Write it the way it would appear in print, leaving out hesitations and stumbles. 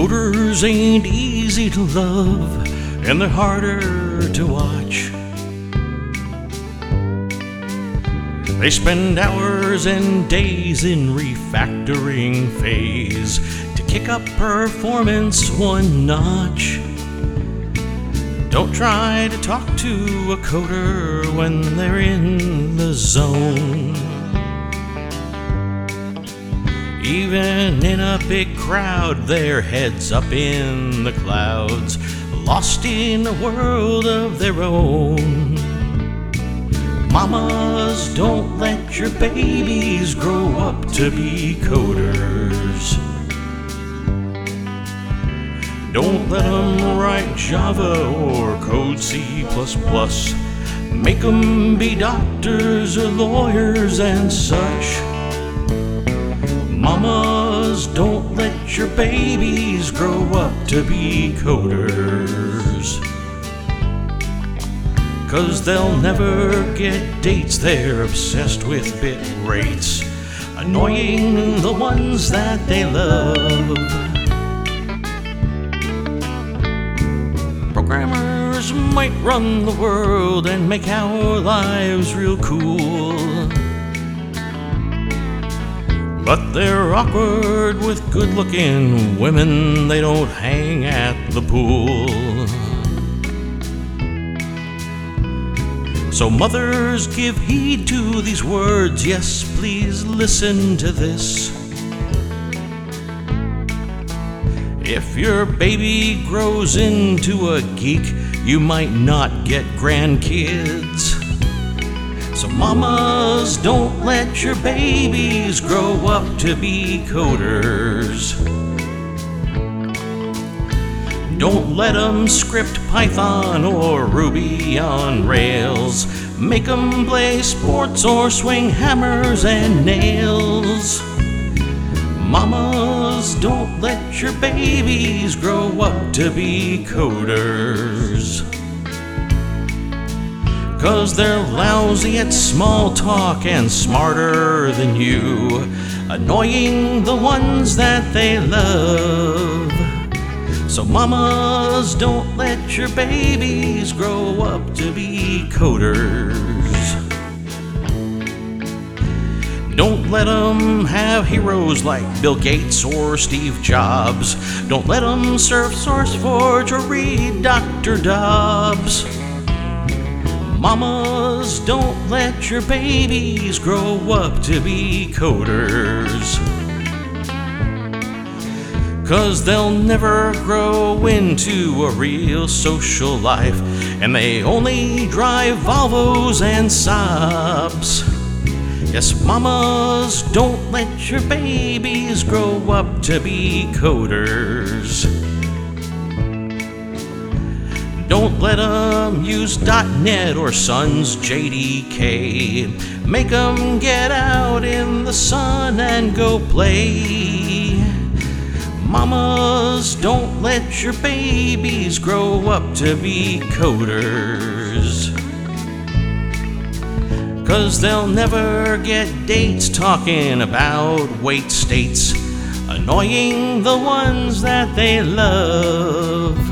Coders ain't easy to love, and they're harder to watch. They spend hours and days in refactoring phase to kick up performance one notch. Don't try to talk to a coder when they're in the zone. Even in a big crowd, their heads up in the clouds, lost in a world of their own. Mamas, don't let your babies grow up to be coders. Don't let them write Java or code C++. Make them be doctors or lawyers and such. Mamas, don't let your babies grow up to be coders. 'Cause they'll never get dates, they're obsessed with bit rates, annoying the ones that they love. Programmers might run the world and make our lives real cool, but they're awkward with good-looking women, they don't hang at the pool. So mothers, give heed to these words, yes, please listen to this. If your baby grows into a geek, you might not get grandkids. So mamas, don't let your babies grow up to be coders. Don't let them script Python or Ruby on Rails. Make them play sports or swing hammers and nails. Mamas, don't let your babies grow up to be coders. 'Cause they're lousy at small talk and smarter than you, annoying the ones that they love. So mamas, don't let your babies grow up to be coders. Don't let them have heroes like Bill Gates or Steve Jobs. Don't let them surf SourceForge or read Dr. Dobbs. Mamas, don't let your babies grow up to be coders. 'Cause they'll never grow into a real social life, and they only drive Volvos and Saabs. Yes, mamas, don't let your babies grow up to be coders. Don't let them use .NET or Sun's JDK. Make them get out in the sun and go play. Mamas, don't let your babies grow up to be coders. 'Cause they'll never get dates talking about wait states, annoying the ones that they love.